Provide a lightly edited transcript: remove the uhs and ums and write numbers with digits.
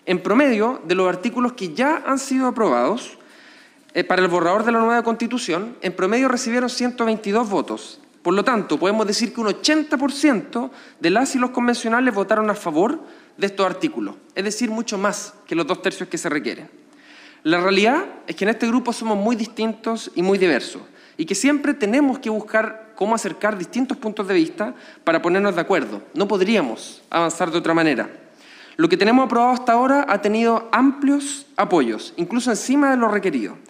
En promedio, de los artículos que ya han sido aprobados para el borrador de la nueva Constitución, en promedio recibieron 122 votos. Por lo tanto, podemos decir que un 80% de las y los convencionales votaron a favor de estos artículos, es decir, mucho más que los 2/3 que se requieren. La realidad es que en este grupo somos muy distintos y muy diversos, y que siempre tenemos que buscar cómo acercar distintos puntos de vista para ponernos de acuerdo. No podríamos avanzar de otra manera. Lo que tenemos aprobado hasta ahora ha tenido amplios apoyos, incluso encima de lo requerido.